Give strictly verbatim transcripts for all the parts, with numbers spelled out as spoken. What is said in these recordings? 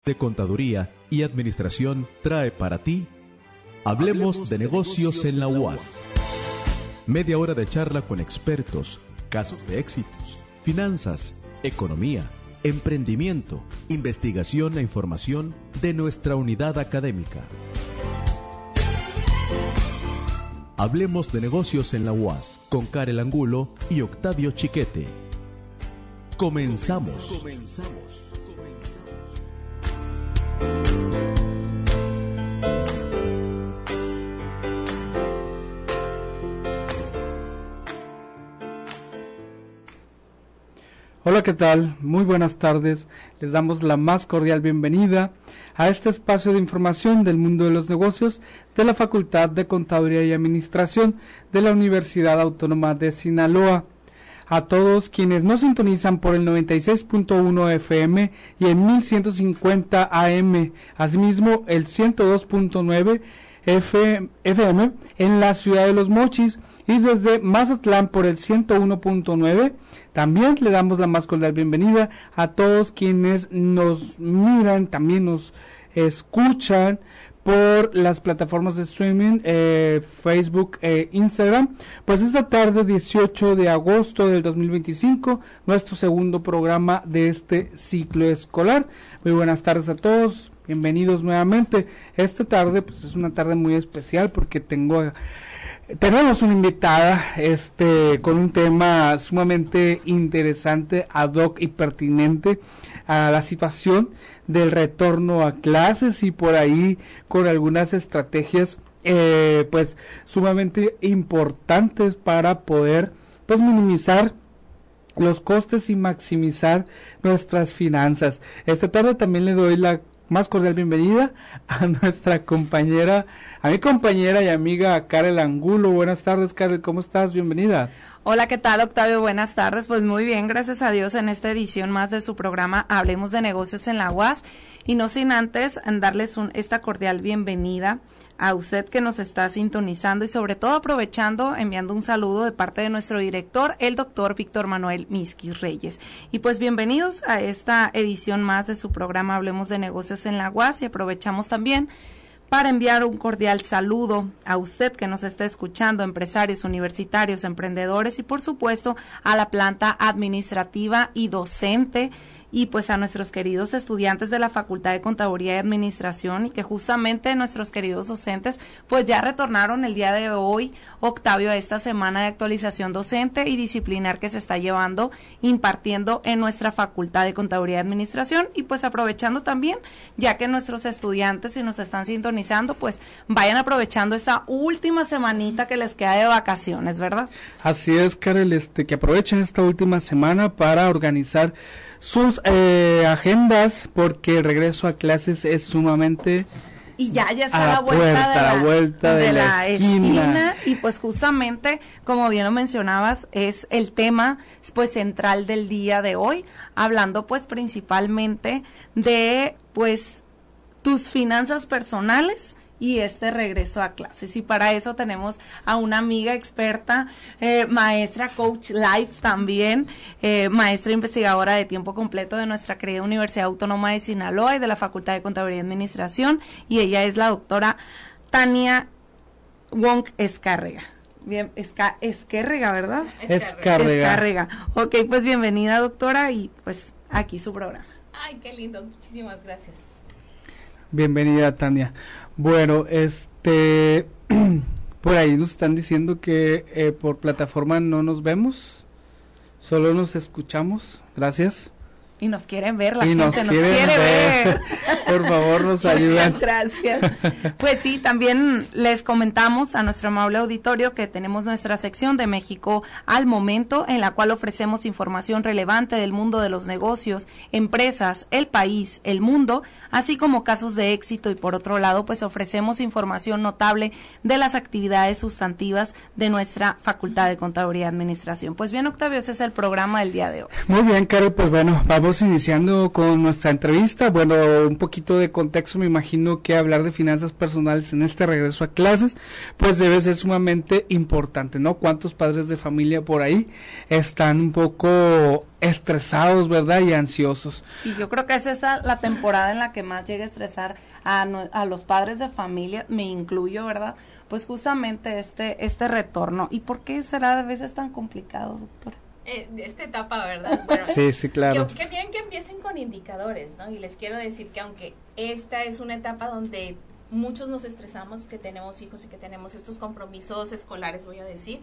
de Contaduría y Administración trae para ti Hablemos de Negocios en la U A S. Media hora de charla con expertos, casos de éxitos, finanzas, economía, emprendimiento, investigación e información de nuestra unidad académica. Hablemos de Negocios en la U A S con Karel Angulo y Octavio Chiquete. Comenzamos. Comenzamos. Hola, ¿qué tal? Muy buenas tardes. Les damos la más cordial bienvenida a este espacio de información del mundo de los negocios de la Facultad de Contaduría y Administración de la Universidad Autónoma de Sinaloa. A todos quienes nos sintonizan por el noventa y seis punto uno F M y el mil ciento cincuenta A M, asimismo el ciento dos punto nueve F M en la ciudad de Los Mochis, y desde Mazatlán por el ciento uno punto nueve. También le damos la más cordial bienvenida a todos quienes nos miran, también nos escuchan por las plataformas de streaming, eh, Facebook e Instagram. Pues esta tarde, dieciocho de agosto del dos mil veinticinco, nuestro segundo programa de este ciclo escolar. Muy buenas tardes a todos, bienvenidos nuevamente. Esta tarde pues es una tarde muy especial porque tengo tenemos una invitada este con un tema sumamente interesante, ad hoc y pertinente a la situación del retorno a clases, y por ahí con algunas estrategias eh, pues sumamente importantes para poder pues minimizar los costes y maximizar nuestras finanzas. Esta tarde también le doy la más cordial bienvenida a nuestra compañera, a mi compañera y amiga Karel Angulo. Buenas tardes, Karel, ¿cómo estás? Bienvenida. Hola, ¿qué tal, Octavio? Buenas tardes. Pues muy bien, gracias a Dios, en esta edición más de su programa Hablemos de Negocios en la U A S, y no sin antes darles un, esta cordial bienvenida a usted que nos está sintonizando, y sobre todo aprovechando, enviando un saludo de parte de nuestro director, el doctor Víctor Manuel Misquis Reyes. Y pues bienvenidos a esta edición más de su programa Hablemos de Negocios en la U A S, y aprovechamos también para enviar un cordial saludo a usted que nos está escuchando, empresarios, universitarios, emprendedores, y por supuesto a la planta administrativa y docente, y pues a nuestros queridos estudiantes de la Facultad de Contaduría y Administración, y que justamente nuestros queridos docentes pues ya retornaron el día de hoy, Octavio, a esta semana de actualización docente y disciplinar que se está llevando, impartiendo en nuestra Facultad de Contaduría y Administración. Y pues aprovechando también, ya que nuestros estudiantes, si nos están sintonizando, pues vayan aprovechando esa última semanita que les queda de vacaciones, ¿verdad? Así es, Karel, este, que aprovechen esta última semana para organizar sus eh, agendas, porque el regreso a clases es sumamente y ya ya está a la, la vuelta puerta, de la, la vuelta de, de la, la esquina. esquina, y pues justamente como bien lo mencionabas, es el tema pues central del día de hoy, hablando pues principalmente de pues tus finanzas personales y este regreso a clases. Y para eso tenemos a una amiga experta, eh, maestra, coach life también, eh, maestra investigadora de tiempo completo de nuestra querida Universidad Autónoma de Sinaloa y de la Facultad de Contaduría y Administración, y ella es la doctora Tania Wong Escárrega. Bien, Esca, Esquérrega, ¿verdad? Escárrega. Escárrega. Ok, pues bienvenida, doctora, y pues aquí su programa. Ay, qué lindo, muchísimas gracias. Bienvenida, Tania. Bueno, este, por ahí nos están diciendo que eh, por plataforma no nos vemos, solo nos escuchamos. Gracias. Y nos quieren ver, la y gente nos, nos quiere ver. ver. Por favor, nos ayudan. Muchas gracias. Pues sí, también les comentamos a nuestro amable auditorio que tenemos nuestra sección de México al Momento, en la cual ofrecemos información relevante del mundo de los negocios, empresas, el país, el mundo, así como casos de éxito, y por otro lado, pues ofrecemos información notable de las actividades sustantivas de nuestra Facultad de Contaduría y Administración. Pues bien, Octavio, ese es el programa del día de hoy. Muy bien, Karel, pues bueno, vamos Estamos iniciando con nuestra entrevista. Bueno, un poquito de contexto, me imagino que hablar de finanzas personales en este regreso a clases, pues debe ser sumamente importante, ¿no? ¿Cuántos padres de familia por ahí están un poco estresados, verdad? Y ansiosos. Y yo creo que es esa la temporada en la que más llega a estresar a, no, a los padres de familia, me incluyo, ¿verdad? Pues justamente este, este retorno. ¿Y por qué será a veces tan complicado, doctora? Eh, esta etapa, ¿verdad? Bueno, sí, sí, claro. Qué bien que empiecen con indicadores, ¿no? Y les quiero decir que aunque esta es una etapa donde muchos nos estresamos, que tenemos hijos y que tenemos estos compromisos escolares, voy a decir,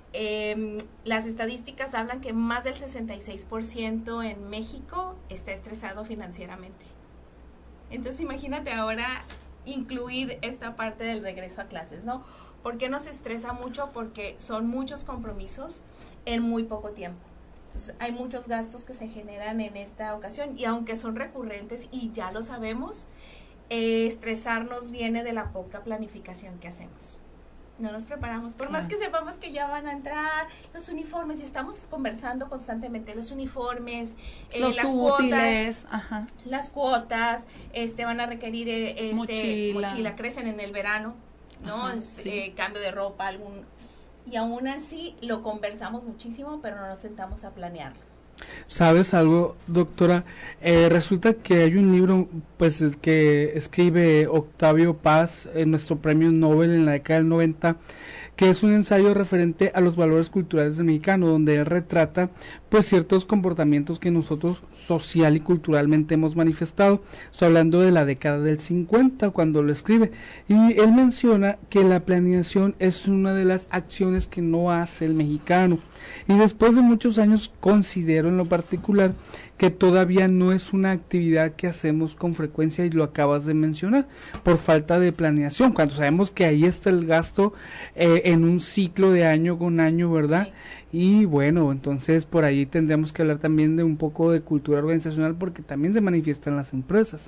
eh, las estadísticas hablan que más del sesenta y seis por ciento en México está estresado financieramente. Entonces imagínate ahora incluir esta parte del regreso a clases, ¿no? ¿Por qué nos estresa mucho? Porque son muchos compromisos en muy poco tiempo. Entonces hay muchos gastos que se generan en esta ocasión y aunque son recurrentes y ya lo sabemos, eh, estresarnos viene de la poca planificación que hacemos. No nos preparamos, por más que sepamos que ya van a entrar los uniformes y estamos conversando constantemente, los uniformes, eh, los las útiles, cuotas, ajá. las cuotas, este, van a requerir eh, este, mochila. mochila, crecen en el verano, ¿no? Ajá, es, sí. eh, cambio de ropa, algún, y aún así lo conversamos muchísimo, pero no nos sentamos a planearlos. ¿Sabes algo, doctora? Eh, resulta que hay un libro pues que escribe Octavio Paz, eh, nuestro premio Nobel en la década del noventa, que es un ensayo referente a los valores culturales del mexicano, donde él retrata pues ciertos comportamientos que nosotros social y culturalmente hemos manifestado. Estoy hablando de la década del cincuenta cuando lo escribe, y él menciona que la planeación es una de las acciones que no hace el mexicano, y después de muchos años considero en lo particular que todavía no es una actividad que hacemos con frecuencia, y lo acabas de mencionar, por falta de planeación, cuando sabemos que ahí está el gasto eh, en un ciclo de año con año, ¿verdad? Sí. Y bueno, entonces por ahí tendríamos que hablar también de un poco de cultura organizacional, porque también se manifiesta en las empresas.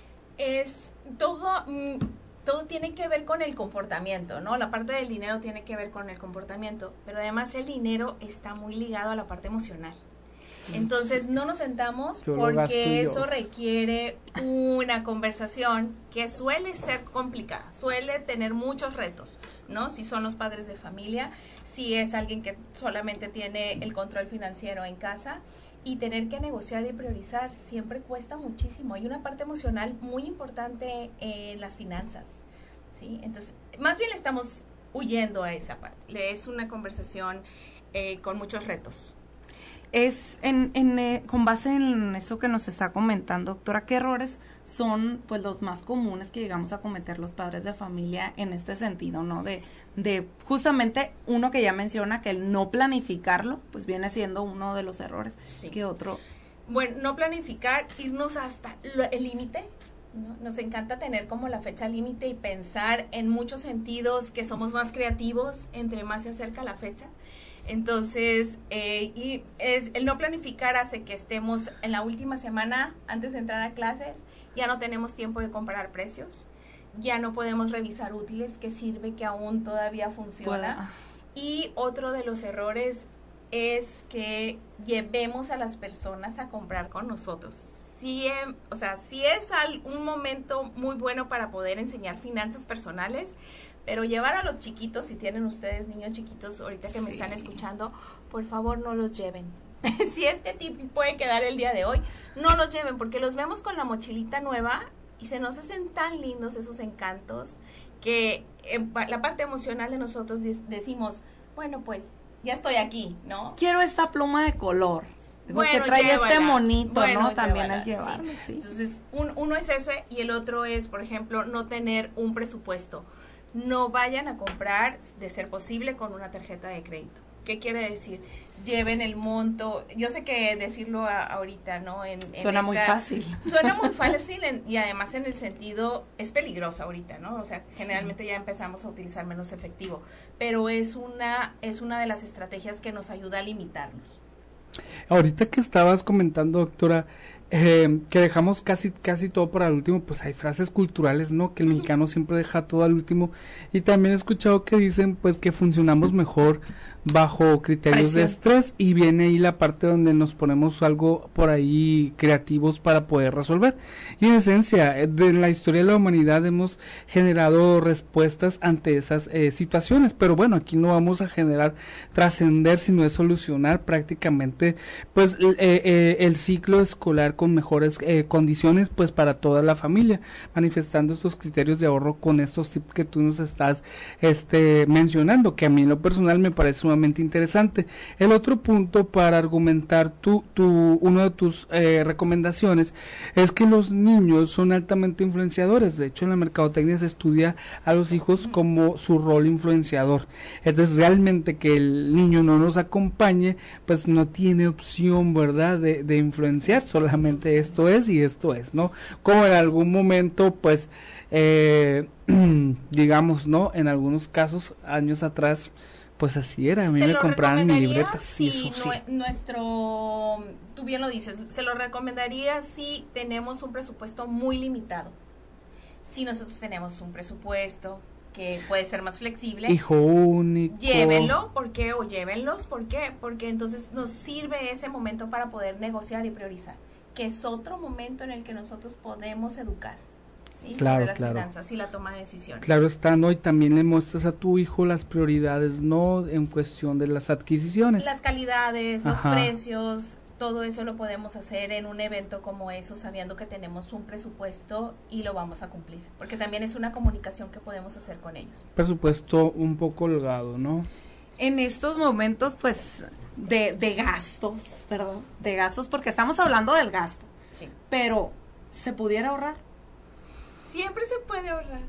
Es todo... Mm, todo tiene que ver con el comportamiento, ¿no? La parte del dinero tiene que ver con el comportamiento, pero además el dinero está muy ligado a la parte emocional. Sí, Entonces sí. no nos sentamos yo porque eso requiere una conversación que suele ser complicada, suele tener muchos retos, ¿no? Si son los padres de familia, si es alguien que solamente tiene el control financiero en casa, y tener que negociar y priorizar siempre cuesta muchísimo. Hay una parte emocional muy importante en las finanzas, ¿sí? Entonces, más bien le estamos huyendo a esa parte. Es una conversación eh, con muchos retos. Es en, en eh, con base en eso que nos está comentando, doctora, ¿qué errores son pues los más comunes que llegamos a cometer los padres de familia en este sentido, ¿no? De, de justamente uno que ya menciona, que el no planificarlo, pues viene siendo uno de los errores. Sí. ¿Qué otro? Bueno, no planificar, irnos hasta lo, el límite, ¿no? Nos encanta tener como la fecha límite y pensar en muchos sentidos que somos más creativos entre más se acerca la fecha. Entonces, eh, y es, el no planificar hace que estemos en la última semana antes de entrar a clases, ya no tenemos tiempo de comparar precios, ya no podemos revisar útiles, que sirve, que aún todavía funciona. Y otro de los errores es que llevemos a las personas a comprar con nosotros. Sí, eh, o sea, sí es al, un momento muy bueno para poder enseñar finanzas personales, pero llevar a los chiquitos, si tienen ustedes niños chiquitos ahorita que sí. me están escuchando, por favor no los lleven. Si este tip puede quedar el día de hoy, no los lleven, porque los vemos con la mochilita nueva y se nos hacen tan lindos esos encantos que en la parte emocional de nosotros decimos, bueno, pues ya estoy aquí, ¿no? Quiero esta pluma de color. Bueno, que trae llévala. este monito, bueno, ¿no? También llévala, es llevarlo, sí. sí. Entonces, un, uno es ese y el otro es, por ejemplo, no tener un presupuesto. No vayan a comprar, de ser posible, con una tarjeta de crédito. ¿Qué quiere decir? Lleven el monto. Yo sé que decirlo a, ahorita, ¿no? En, en suena esta, muy fácil. Suena muy fácil en, y además en el sentido, es peligroso ahorita, ¿no? O sea, generalmente sí. ya empezamos a utilizar menos efectivo. Pero es una, es una de las estrategias que nos ayuda a limitarnos. Ahorita que estabas comentando, doctora, eh, que dejamos casi casi todo para el último, pues hay frases culturales, ¿no? Que el mexicano siempre deja todo al último, y también he escuchado que dicen, pues, que funcionamos mejor bajo criterios Presión. de estrés, y viene ahí la parte donde nos ponemos algo por ahí creativos para poder resolver. Y en esencia, de la historia de la humanidad hemos generado respuestas ante esas eh, situaciones, pero bueno, aquí no vamos a generar trascender, sino es solucionar prácticamente pues eh, eh, el ciclo escolar con mejores eh, condiciones pues para toda la familia, manifestando estos criterios de ahorro con estos tips que tú nos estás este mencionando, que a mí en lo personal me parece sumamente interesante. El otro punto para argumentar tu, tu una de tus eh, recomendaciones es que los niños son altamente influenciadores. De hecho, en la mercadotecnia se estudia a los hijos como su rol influenciador. Entonces, realmente que el niño no nos acompañe, pues no tiene opción, ¿verdad?, de, de influenciar. Solamente esto es y esto es, ¿no? Como en algún momento, pues, eh, digamos, ¿no? En algunos casos, años atrás, pues así era, a mí me compraban mi libreta. Sí, sí, sí. Nuestro, tú bien lo dices, se lo recomendaría si tenemos un presupuesto muy limitado. Si nosotros tenemos un presupuesto que puede ser más flexible, hijo único, llévenlo, ¿por qué? O llévenlos, ¿por qué? Porque entonces nos sirve ese momento para poder negociar y priorizar, que es otro momento en el que nosotros podemos educar. ¿Sí? Claro, sobre las claro. finanzas y la toma de decisiones. Claro está, ¿no? Y también le muestras a tu hijo las prioridades, ¿no? En cuestión de las adquisiciones. Las calidades, Ajá. los precios, todo eso lo podemos hacer en un evento como eso, sabiendo que tenemos un presupuesto y lo vamos a cumplir. Porque también es una comunicación que podemos hacer con ellos. Presupuesto un poco holgado, ¿no? En estos momentos, pues, de, de gastos, perdón, de gastos, porque estamos hablando del gasto. Sí. Pero, ¿se pudiera ahorrar? Siempre se puede ahorrar.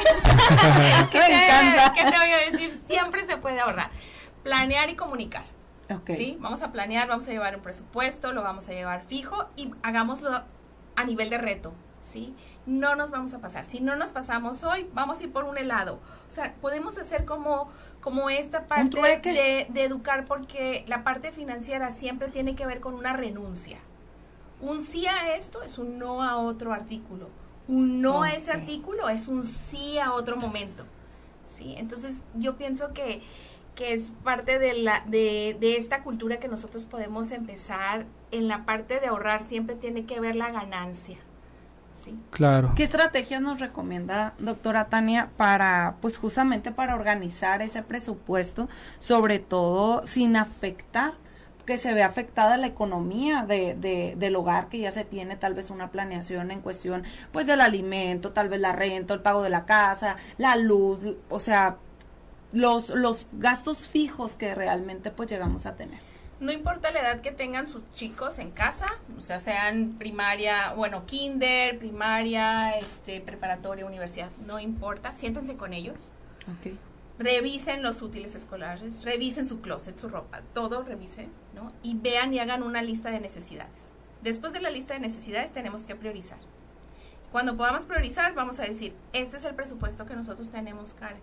¿Qué me encanta? ¿Qué te voy a decir? Siempre se puede ahorrar. Planear y comunicar. Okay. ¿Sí? Vamos a planear, vamos a llevar un presupuesto, lo vamos a llevar fijo y hagámoslo a nivel de reto. ¿Sí? No nos vamos a pasar. Si no nos pasamos hoy, vamos a ir por un helado. O sea, podemos hacer como, como esta parte de, de educar, porque la parte financiera siempre tiene que ver con una renuncia. Un sí a esto es un no a otro artículo. Un no okay. a ese artículo es un sí a otro momento. ¿Sí? Entonces yo pienso que, que es parte de, la, de, de esta cultura que nosotros podemos empezar. En la parte de ahorrar siempre tiene que ver la ganancia. ¿Sí? Claro. ¿Qué estrategias nos recomienda, doctora Tania, para, pues justamente para organizar ese presupuesto, sobre todo sin afectar, que se ve afectada la economía de, de, del hogar, que ya se tiene tal vez una planeación en cuestión, pues del alimento, tal vez la renta, el pago de la casa, la luz, o sea, los, los gastos fijos que realmente pues llegamos a tener? No importa la edad que tengan sus chicos en casa, o sea, sean primaria, bueno, kinder, primaria, este, preparatoria, universidad, no importa, siéntense con ellos. Okay. Revisen los útiles escolares, revisen su closet, su ropa, todo revisen, ¿no? Y vean y hagan una lista de necesidades. Después de la lista de necesidades tenemos que priorizar. Cuando podamos priorizar, vamos a decir, este es el presupuesto que nosotros tenemos, Karen.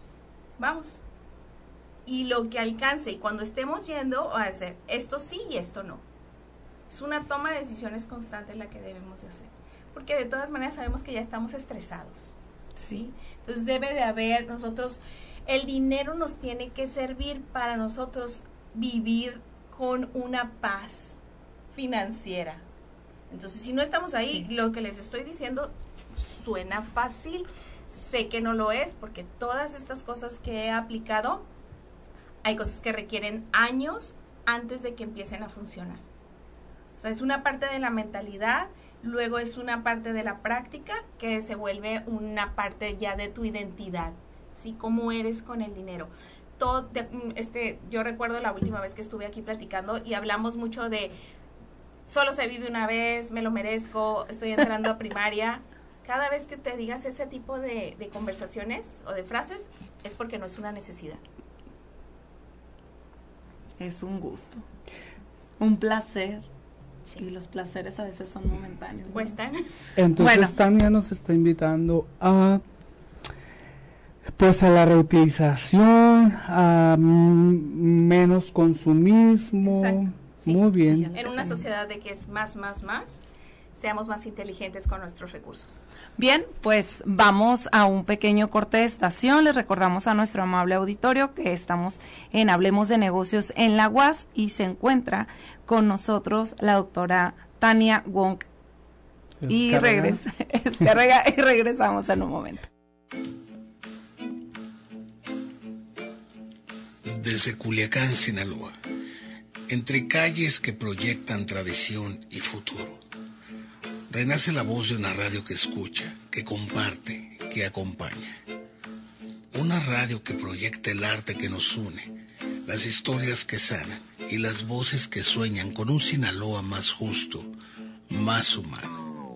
Vamos. Y lo que alcance, y cuando estemos yendo a hacer esto sí y esto no. Es una toma de decisiones constante la que debemos de hacer. Porque de todas maneras sabemos que ya estamos estresados. ¿Sí? Entonces debe de haber nosotros... El dinero nos tiene que servir para nosotros vivir con una paz financiera. Entonces, si no estamos ahí, sí. Lo que les estoy diciendo suena fácil. Sé que no lo es, porque todas estas cosas que he aplicado, hay cosas que requieren años antes de que empiecen a funcionar. O sea, es una parte de la mentalidad, luego es una parte de la práctica, que se vuelve una parte ya de tu identidad. ¿Sí? ¿Cómo eres con el dinero? Todo, este, yo recuerdo la última vez que estuve aquí platicando y hablamos mucho de solo se vive una vez, me lo merezco, estoy entrando a primaria. Cada vez que te digas ese tipo de, de conversaciones o de frases, es porque no es una necesidad. Es un gusto, un placer. Sí. Y los placeres a veces son momentáneos, ¿no? Cuestan. Entonces bueno. Tania nos está invitando a... pues a la reutilización, a m- menos consumismo. Exacto, sí. Muy bien. En una sociedad de que es más, más, más, seamos más inteligentes con nuestros recursos. Bien, pues vamos a un pequeño corte de estación. Les recordamos a nuestro amable auditorio que estamos en Hablemos de Negocios en la U A S y se encuentra con nosotros la doctora Tania Wong. Y, regresa, descarga, y regresamos en un momento. Desde Culiacán, Sinaloa, entre calles que proyectan tradición y futuro, renace la voz de una radio que escucha, que comparte, que acompaña. Una radio que proyecta el arte que nos une, las historias que sanan y las voces que sueñan con un Sinaloa más justo, más humano.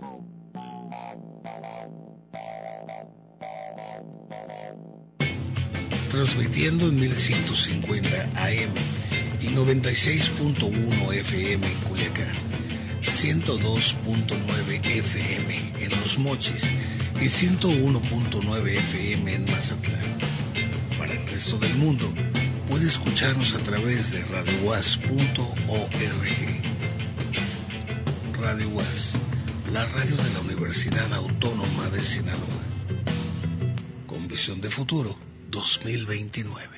Transmitiendo en mil ciento cincuenta A M y noventa y seis punto uno F M en Culiacán, ciento dos punto nueve F M en Los Mochis y ciento uno punto nueve F M en Mazatlán. Para el resto del mundo, puede escucharnos a través de radio u a s punto org. Radio U A S, la radio de la Universidad Autónoma de Sinaloa. Con visión de futuro dos mil veintinueve.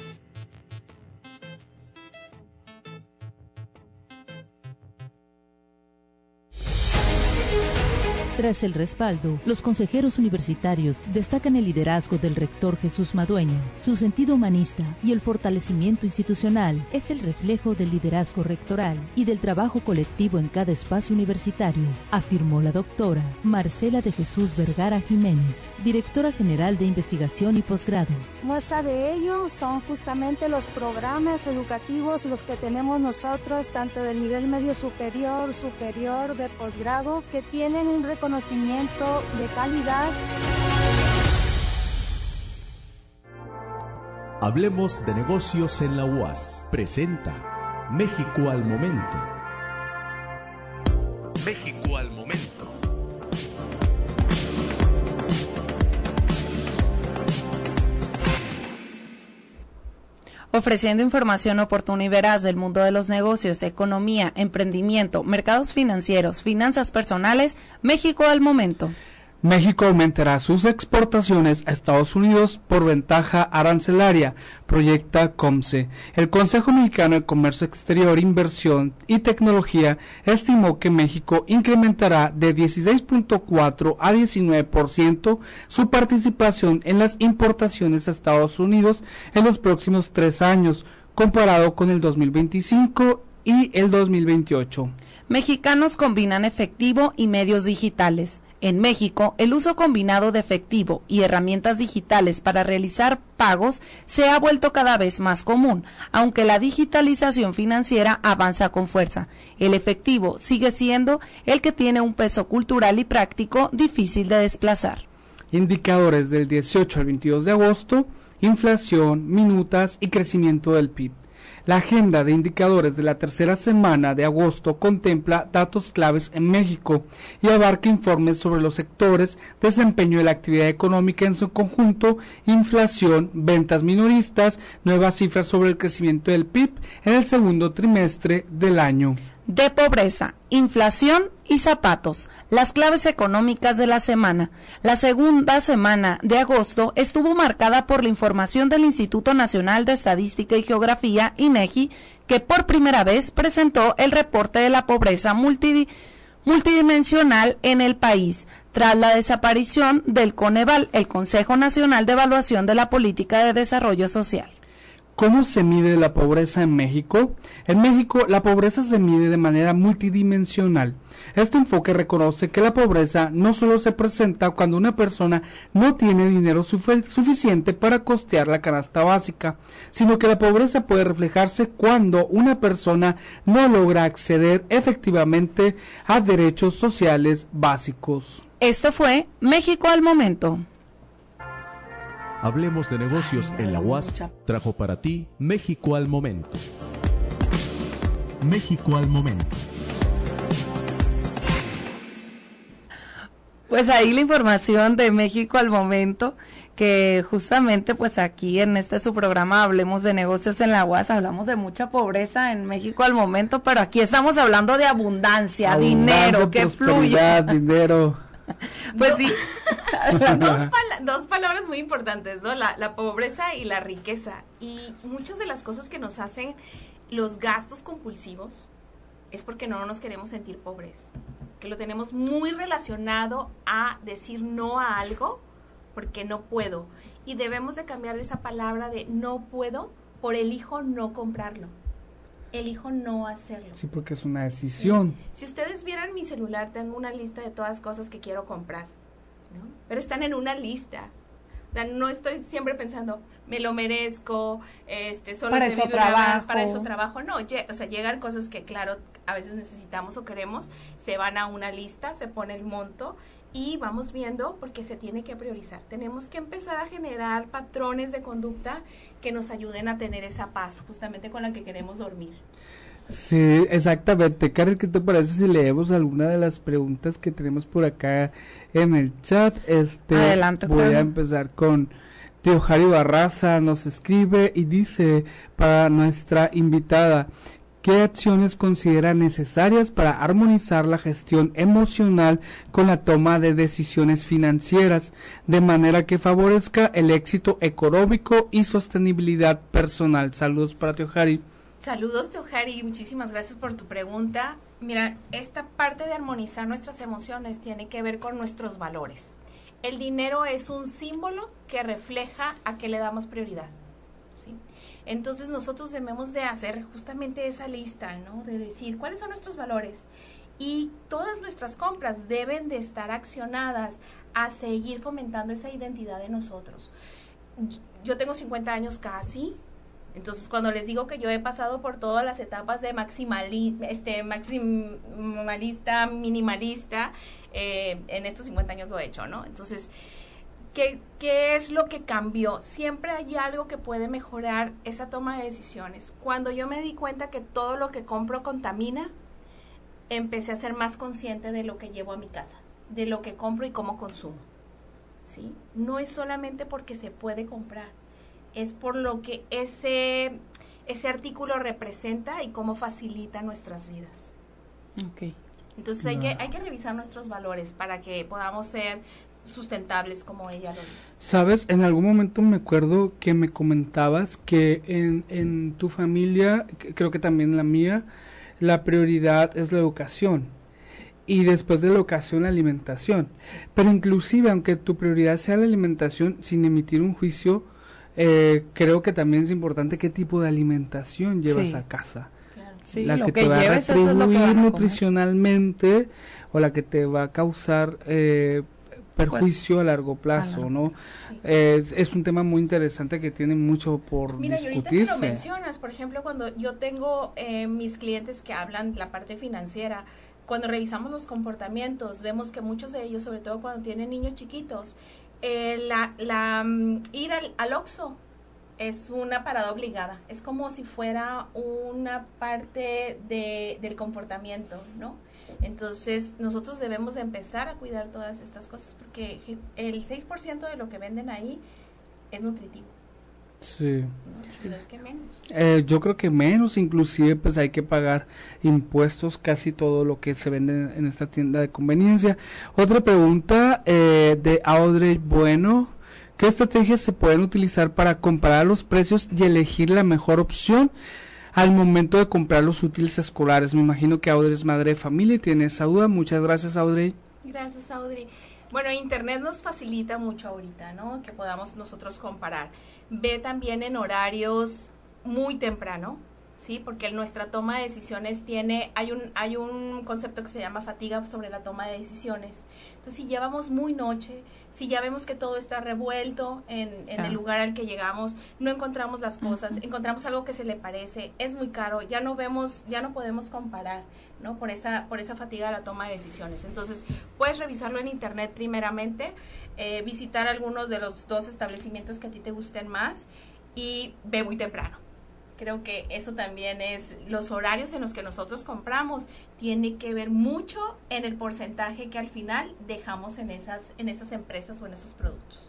Tras el respaldo, los consejeros universitarios destacan el liderazgo del rector Jesús Madueño. Su sentido humanista y el fortalecimiento institucional es el reflejo del liderazgo rectoral y del trabajo colectivo en cada espacio universitario, afirmó la doctora Marcela de Jesús Vergara Jiménez, directora general de investigación y posgrado. Muestra de ello son justamente los programas educativos, los que tenemos nosotros, tanto del nivel medio superior, superior, de posgrado, que tienen un reconocimiento conocimiento de calidad. Hablemos de negocios en la U A S. Presenta México al momento. México al momento. Ofreciendo información oportuna y veraz del mundo de los negocios, economía, emprendimiento, mercados financieros, finanzas personales, México al momento. México aumentará sus exportaciones a Estados Unidos por ventaja arancelaria, proyecta COMCE. El Consejo Mexicano de Comercio Exterior, Inversión y Tecnología estimó que México incrementará de dieciséis punto cuatro a diecinueve por ciento su participación en las importaciones a Estados Unidos en los próximos tres años, comparado con el dos mil veinticinco y el dos mil veintiocho. Mexicanos combinan efectivo y medios digitales. En México, el uso combinado de efectivo y herramientas digitales para realizar pagos se ha vuelto cada vez más común, aunque la digitalización financiera avanza con fuerza. El efectivo sigue siendo el que tiene un peso cultural y práctico difícil de desplazar. Indicadores del dieciocho al veintidós de agosto, inflación, minutas y crecimiento del P I B. La agenda de indicadores de la tercera semana de agosto contempla datos claves en México y abarca informes sobre los sectores, desempeño de la actividad económica en su conjunto, inflación, ventas minoristas, nuevas cifras sobre el crecimiento del P I B en el segundo trimestre del año. De pobreza, inflación y zapatos, las claves económicas de la semana. La segunda semana de agosto estuvo marcada por la información del Instituto Nacional de Estadística y Geografía, INEGI, que por primera vez presentó el reporte de la pobreza multid- multidimensional en el país, tras la desaparición del Coneval, el Consejo Nacional de Evaluación de la Política de Desarrollo Social. ¿Cómo se mide la pobreza en México? En México, la pobreza se mide de manera multidimensional. Este enfoque reconoce que la pobreza no solo se presenta cuando una persona no tiene dinero sufi- suficiente para costear la canasta básica, sino que la pobreza puede reflejarse cuando una persona no logra acceder efectivamente a derechos sociales básicos. Esto fue México al momento. Hablemos de negocios en la U A S trajo para ti México al momento. México al momento. Pues ahí la información de México al momento, que justamente pues aquí en este su programa Hablemos de Negocios en la U A S hablamos de mucha pobreza en México al momento, pero aquí estamos hablando de abundancia, abundancia dinero, que fluye. Dinero. Pues sí. dos, pala- dos palabras muy importantes, ¿no? La, la pobreza y la riqueza. Y muchas de las cosas que nos hacen los gastos compulsivos es porque no nos queremos sentir pobres, que lo tenemos muy relacionado a decir no a algo porque no puedo, y debemos de cambiar esa palabra de no puedo por elijo no comprarlo, elijo no hacerlo. Sí, porque es una decisión. Sí. Si ustedes vieran mi celular, tengo una lista de todas cosas que quiero comprar, ¿no? Pero están en una lista. O sea, no estoy siempre pensando, me lo merezco, este, solo para se eso vive una trabajo. vez, para eso trabajo. No, lle- o sea, llegan cosas que, claro, a veces necesitamos o queremos, se van a una lista, se pone el monto y vamos viendo porque se tiene que priorizar. Tenemos que empezar a generar patrones de conducta que nos ayuden a tener esa paz, justamente con la que queremos dormir. Sí, exactamente. Karen, ¿qué te parece si leemos alguna de las preguntas que tenemos por acá en el chat? Este, Adelante, voy Karen. a empezar con Tío Jari Barraza, nos escribe y dice para nuestra invitada, ¿qué acciones considera necesarias para armonizar la gestión emocional con la toma de decisiones financieras, de manera que favorezca el éxito económico y sostenibilidad personal? Saludos para Tío Jari. Saludos, Teojari, muchísimas gracias por tu pregunta. Mira, esta parte de armonizar nuestras emociones tiene que ver con nuestros valores. El dinero es un símbolo que refleja a qué le damos prioridad, ¿sí? Entonces nosotros debemos de hacer justamente esa lista, ¿no? De decir cuáles son nuestros valores, y todas nuestras compras deben de estar accionadas a seguir fomentando esa identidad de nosotros. Yo tengo cincuenta años casi. Entonces, cuando les digo que yo he pasado por todas las etapas de maximali, este, maximalista, minimalista, eh, en estos cincuenta años lo he hecho, ¿no? Entonces, ¿qué, ¿qué es lo que cambió? Siempre hay algo que puede mejorar esa toma de decisiones. Cuando yo me di cuenta que todo lo que compro contamina, empecé a ser más consciente de lo que llevo a mi casa, de lo que compro y cómo consumo, ¿sí? No es solamente porque se puede comprar, es por lo que ese, ese artículo representa y cómo facilita nuestras vidas. Okay. Entonces hay, no. que, hay que revisar nuestros valores para que podamos ser sustentables como ella lo dice. Sabes, en algún momento me acuerdo que me comentabas que en, en tu familia, creo que también en la mía, la prioridad es la educación. Y después de la educación, la alimentación. Sí. Pero inclusive, aunque tu prioridad sea la alimentación, sin emitir un juicio, Eh, creo que también es importante qué tipo de alimentación llevas sí. a casa. Claro. Sí, la lo que, que te va lleves, a eso es lo que van a retribuir comer. nutricionalmente o la que te va a causar eh, perjuicio pues, a largo plazo, a largo ¿no? Plazo, sí. eh, es, es un tema muy interesante que tiene mucho por Mira, discutirse. Y ahorita que lo mencionas, por ejemplo, cuando yo tengo eh, mis clientes que hablan la parte financiera, cuando revisamos los comportamientos, vemos que muchos de ellos, sobre todo cuando tienen niños chiquitos, Eh, la, la um, ir al, al Oxxo es una parada obligada, es como si fuera una parte de, del comportamiento, ¿no? Entonces nosotros debemos de empezar a cuidar todas estas cosas porque el seis por ciento de lo que venden ahí es nutritivo. Sí. Pero es que menos. Eh, yo creo que menos, inclusive pues hay que pagar impuestos casi todo lo que se vende en esta tienda de conveniencia. Otra pregunta eh, de Audrey Bueno, ¿qué estrategias se pueden utilizar para comparar los precios y elegir la mejor opción al momento de comprar los útiles escolares? Me imagino que Audrey es madre de familia y tiene esa duda. Muchas gracias, Audrey. Gracias, Audrey. Bueno, Internet nos facilita mucho ahorita, ¿no? Que podamos nosotros comparar. Ve también en horarios muy temprano, ¿sí? Porque nuestra toma de decisiones tiene, hay un, hay un concepto que se llama fatiga sobre la toma de decisiones. Entonces, si ya vamos muy noche, si ya vemos que todo está revuelto en, en ah. el lugar al que llegamos, no encontramos las cosas, uh-huh. encontramos algo que se le parece, es muy caro, ya no vemos, ya no podemos comparar, ¿no? Por esa, por esa fatiga de la toma de decisiones. Entonces, puedes revisarlo en internet primeramente, eh, visitar algunos de los dos establecimientos que a ti te gusten más y ve muy temprano. Creo que eso también es, los horarios en los que nosotros compramos tiene que ver mucho en el porcentaje que al final dejamos en esas, en esas empresas o en esos productos.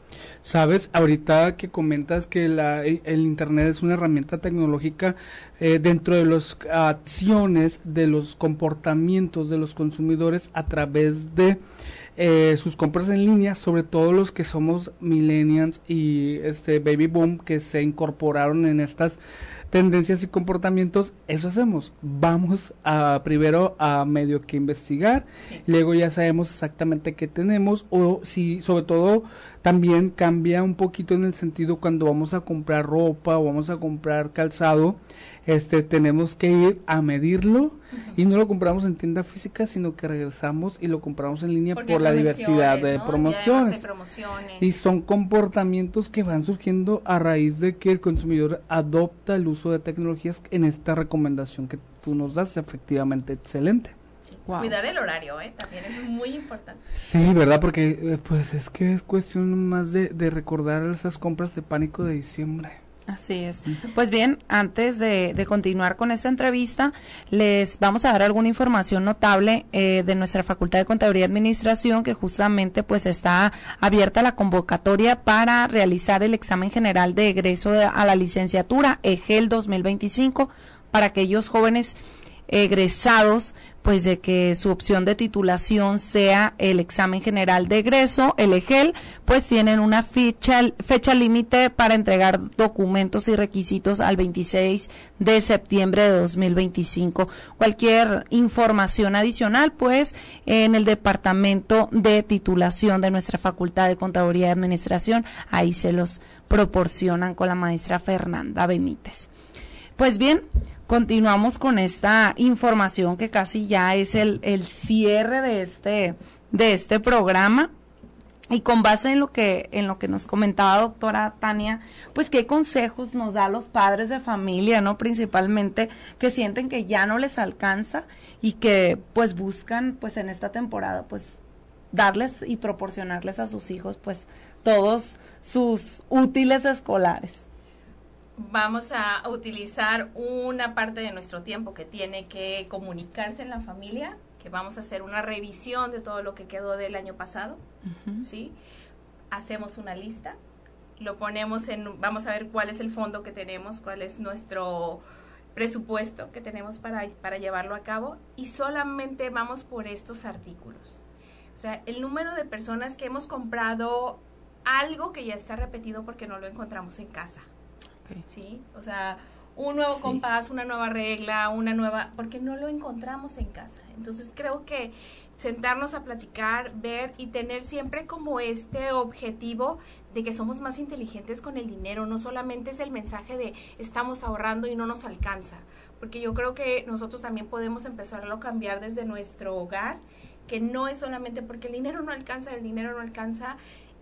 Sabes, ahorita que comentas que la, el Internet es una herramienta tecnológica, eh, dentro de las acciones, de los comportamientos de los consumidores a través de eh, sus compras en línea, sobre todo los que somos millennials y este baby boom que se incorporaron en estas tendencias y comportamientos, eso hacemos, vamos a primero a medio que investigar, sí. Luego ya sabemos exactamente qué tenemos, o si sobre todo también cambia un poquito en el sentido cuando vamos a comprar ropa o vamos a comprar calzado, este tenemos que ir a medirlo, uh-huh. Y no lo compramos en tienda física, sino que regresamos y lo compramos en línea por la diversidad de ¿no? promociones. Y, promociones. Y son comportamientos que van surgiendo a raíz de que el consumidor adopta el uso de tecnologías en esta recomendación que tú nos das, efectivamente excelente. Sí. Wow. Cuidar el horario, ¿eh? También es muy importante. Sí, ¿verdad? Porque eh, pues es que es cuestión más de, de recordar esas compras de pánico de diciembre. Así es. Pues bien, antes de, de continuar con esta entrevista, les vamos a dar alguna información notable eh, de nuestra Facultad de Contaduría y Administración, que justamente pues está abierta la convocatoria para realizar el examen general de egreso de, a la licenciatura E G E L dos mil veinticinco para aquellos jóvenes egresados, pues de que su opción de titulación sea el examen general de egreso, el E G E L, pues tienen una fecha, fecha límite para entregar documentos y requisitos al veintiséis de septiembre de dos mil veinticinco. Cualquier información adicional, pues en el departamento de titulación de nuestra Facultad de Contaduría y Administración, ahí se los proporcionan con la maestra Fernanda Benítez. Pues bien, continuamos con esta información que casi ya es el, el cierre de este, de este programa. Y con base en lo que, en lo que nos comentaba doctora Tania, pues qué consejos nos da a los padres de familia, ¿no? Principalmente que sienten que ya no les alcanza y que pues buscan pues en esta temporada pues darles y proporcionarles a sus hijos pues todos sus útiles escolares. Vamos a utilizar una parte de nuestro tiempo que tiene que comunicarse en la familia, que vamos a hacer una revisión de todo lo que quedó del año pasado, uh-huh. ¿Sí? Hacemos una lista, lo ponemos en, vamos a ver cuál es el fondo que tenemos, cuál es nuestro presupuesto que tenemos para, para llevarlo a cabo, y solamente vamos por estos artículos. O sea, el número de personas que hemos comprado algo que ya está repetido porque no lo encontramos en casa. Okay. Sí, o sea, un nuevo sí. compás, una nueva regla, una nueva, porque no lo encontramos en casa. Entonces creo que sentarnos a platicar, ver y tener siempre como este objetivo de que somos más inteligentes con el dinero, no solamente es el mensaje de estamos ahorrando y no nos alcanza, porque yo creo que nosotros también podemos empezarlo a cambiar desde nuestro hogar, que no es solamente porque el dinero no alcanza, el dinero no alcanza,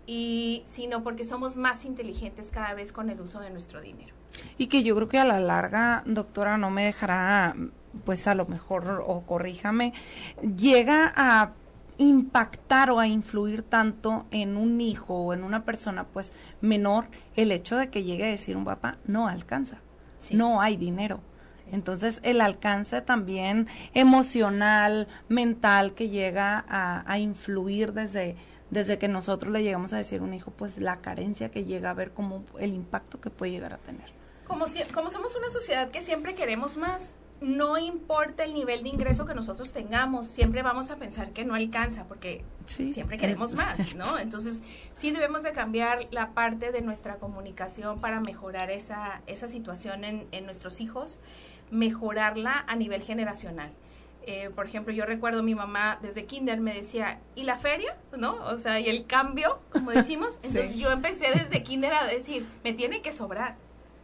y sino porque somos más inteligentes cada vez con el uso de nuestro dinero. Y que yo creo que a la larga, doctora, no me dejará, pues a lo mejor, o corríjame, llega a impactar o a influir tanto en un hijo o en una persona pues menor el hecho de que llegue a decir un papá, no alcanza, sí. no hay dinero. Sí. Entonces el alcance también emocional, mental que llega a, a influir desde desde que nosotros le llegamos a decir a un hijo, pues la carencia que llega a ver, como el impacto que puede llegar a tener. Como, si, como somos una sociedad que siempre queremos más, no importa el nivel de ingreso que nosotros tengamos, siempre vamos a pensar que no alcanza, porque sí. siempre queremos más, ¿no? Entonces, sí debemos de cambiar la parte de nuestra comunicación para mejorar esa, esa situación en, en nuestros hijos, mejorarla a nivel generacional. Eh, por ejemplo, yo recuerdo mi mamá desde kinder me decía, ¿y la feria? ¿No? O sea, y el cambio, como decimos. Entonces sí. yo empecé desde kinder a decir, me tiene que sobrar.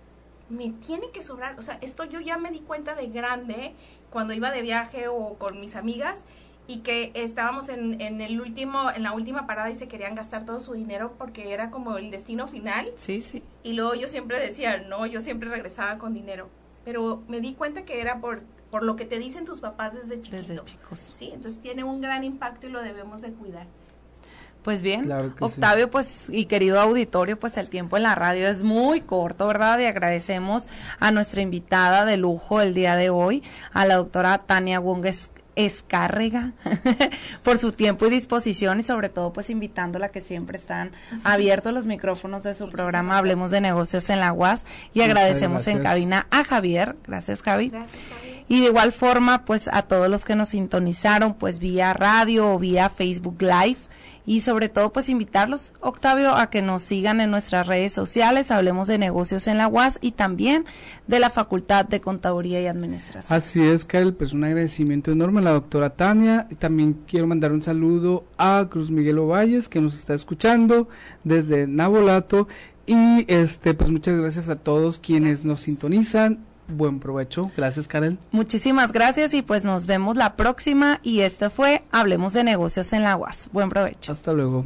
Me tiene que sobrar. O sea, esto yo ya me di cuenta de grande cuando iba de viaje o con mis amigas y que estábamos en, en el último, en la última parada y se querían gastar todo su dinero porque era como el destino final. Sí, sí. Y luego yo siempre decía, no, yo siempre regresaba con dinero. Pero me di cuenta que era por... por lo que te dicen tus papás desde chiquito. Desde chicos. Sí, entonces tiene un gran impacto y lo debemos de cuidar. Pues bien, claro Octavio, sí. pues, y querido auditorio, pues el tiempo en la radio es muy corto, ¿verdad? Y agradecemos a nuestra invitada de lujo el día de hoy, a la doctora Tania Wong Escárrega por su tiempo y disposición, y sobre todo pues invitándola, que siempre están abiertos los micrófonos de su Muchas programa gracias. Hablemos de Negocios en la U A S, y Muchas agradecemos gracias. En cabina a Javier. Gracias, Javi. Gracias, Javi. Y de igual forma pues a todos los que nos sintonizaron pues vía radio o vía Facebook Live. Y sobre todo, pues invitarlos, Octavio, a que nos sigan en nuestras redes sociales, Hablemos de Negocios en la U A S, y también de la Facultad de Contaduría y Administración. Así es, Karel, pues un agradecimiento enorme a la doctora Tania. Y también quiero mandar un saludo a Cruz Miguel Ovalles, que nos está escuchando desde Nabolato. Y este pues muchas gracias a todos quienes nos sintonizan. Buen provecho. Gracias, Karel. Muchísimas gracias, y pues nos vemos la próxima, y este fue Hablemos de Negocios en la U A S. Buen provecho. Hasta luego.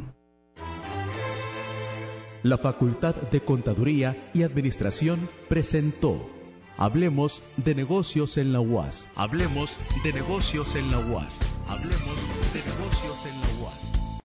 La Facultad de Contaduría y Administración presentó Hablemos de Negocios en la U A S. Hablemos de Negocios en la U A S. Hablemos de Negocios en la U A S.